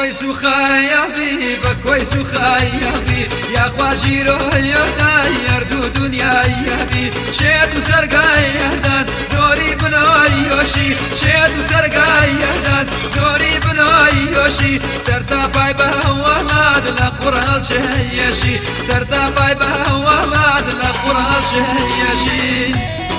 كويس وخايبي بكويس وخايبي يا خواجيرو يرداير دو دنيا يبي شيد وسرقاي يهدان زوري بنوي يوشي شيد وسرقاي يهدان زوري بنوي يوشي سرتا باي بهوالاد لقرال شهيشي سرتا باي بهوالاد لقرال شهيشي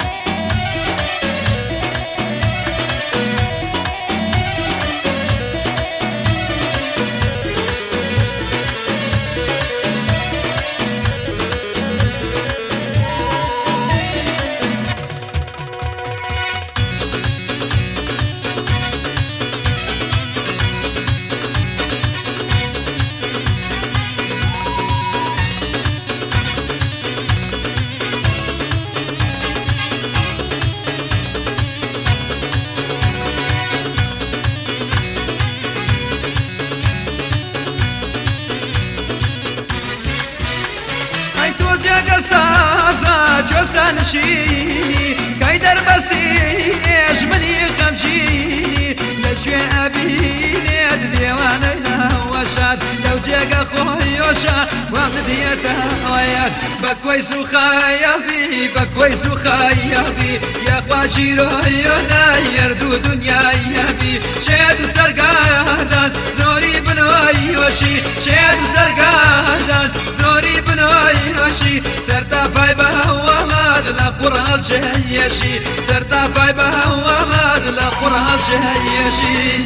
قصاصا جوسان شيني كايدر بسيش مني خمجيني لجوي أبيني ديوانا وشاد لو جاق خويوشا وامديتا وياد بكويس وخايبي بكويس وخايبي يا خواجيرو يداير دو دنيا يبي شاد سرقادان زوري بنوي وشي شاد سرقادان زوري بنوي وشي سرتا باي بهوالاد لقرال شهيشي سرتا باي بهوالاد لقرال شهيشي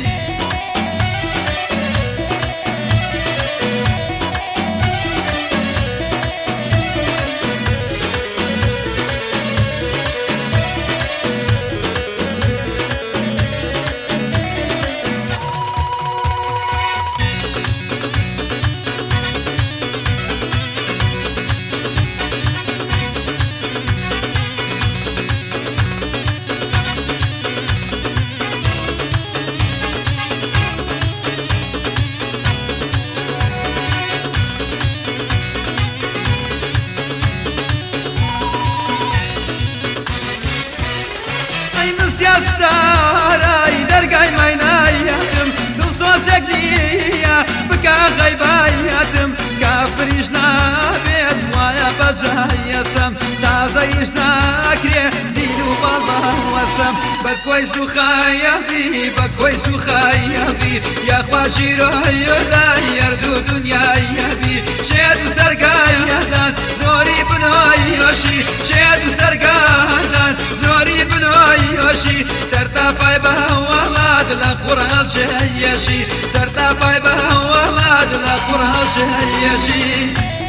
ستاراي درقاي مايناياتم دو صوتك ليا بكا غيباياتم كافريش نابيت ويا بجايسم تازيش ناكري دينو بالله وسم بكويس وخايبي بكويس وخايبي يا خواجيرو يرداير دو دنيا يبي شيد وسرقاي يهدان زوري بنوي يوشي شيد وسرقاي زوري بنوي يوشي سرتا باي بهوالاد لقرال شهيشي سرتا باي بهوالاد لقرال شهيشي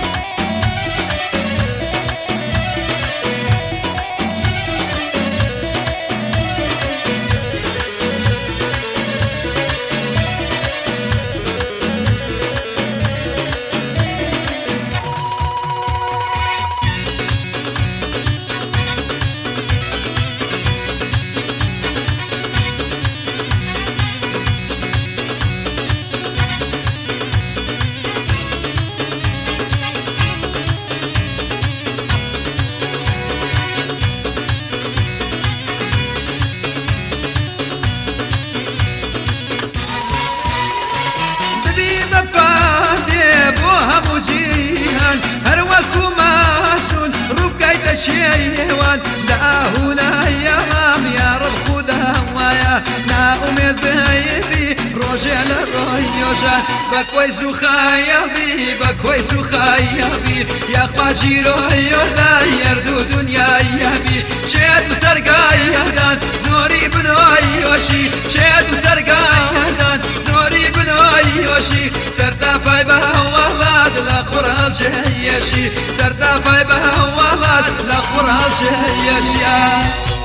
شيوان داهونا يا مام يا رب خدها ويا نا أمد بهيبي روجل الرهيوشا بكويس وخايبي بكويس وخايبي يا خواجيرو يرداير دو دنيا يبي شيد وسرقاي يهدان زوري بنوي يوشي شيد وسرقاي يهدان زوري بنوي يوشي سرتا باي بهوالاد لقرال شهيشي سرتا باي بهوالاد لقرال شهيشي